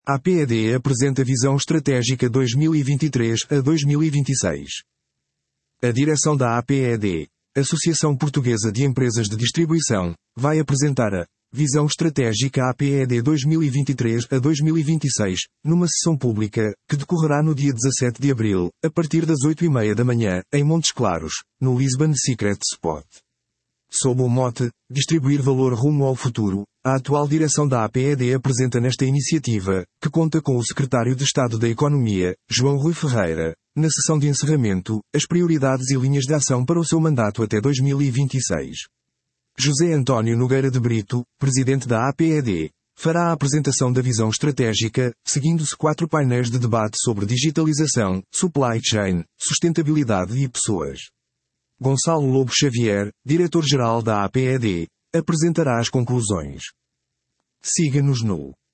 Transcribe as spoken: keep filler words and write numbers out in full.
A P E D apresenta Visão Estratégica dois mil e vinte e três a dois mil e vinte e seis. A direção da A P E D, Associação Portuguesa de Empresas de Distribuição, vai apresentar a Visão Estratégica A P E D dois mil e vinte e três a dois mil e vinte e seis, numa sessão pública, que decorrerá no dia dezassete de abril, a partir das oito e meia da manhã, em Montes Claros, no Lisbon Secret Spot. Sob o mote, Distribuir Valor Rumo ao Futuro, a atual direção da A P E D apresenta nesta iniciativa, que conta com o Secretário de Estado da Economia, João Rui Ferreira, na sessão de encerramento, as prioridades e linhas de ação para o seu mandato até dois mil e vinte e seis. José António Nogueira de Brito, Presidente da A P E D, fará a apresentação da visão estratégica, seguindo-se quatro painéis de debate sobre digitalização, supply chain, sustentabilidade e pessoas. Gonçalo Lobo Xavier, Diretor-Geral da A P E D, apresentará as conclusões. Siga-nos no